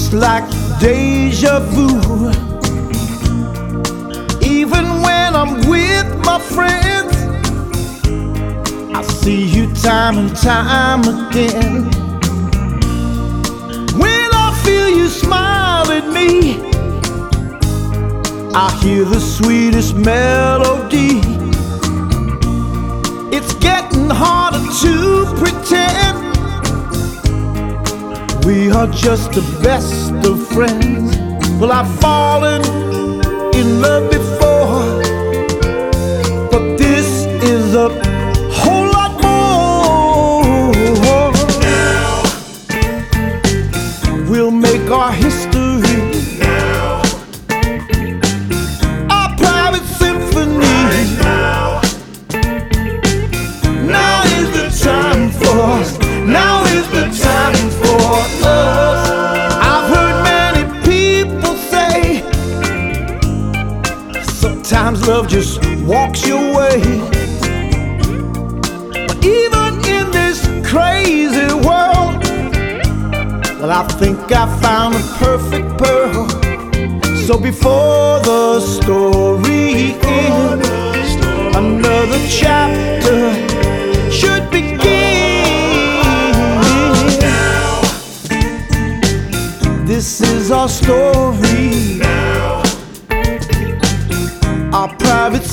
It's like deja vu. Even when I'm with my friends, I see you time and time again. When I feel you smile at me, I hear the sweetest melody. It's getting harder to pretend we are just the best of friends. Well, I've fallen in love before, but this is a whole lot more. Now we'll make our history, now, our private symphony. right now. Now is the time for us. Now is the time for us. I've heard many people say sometimes love just walks your way. But even in this crazy world, well, I think I found a perfect pearl. So before the story ends, another chapter should begin. Now, This is our story, now, our private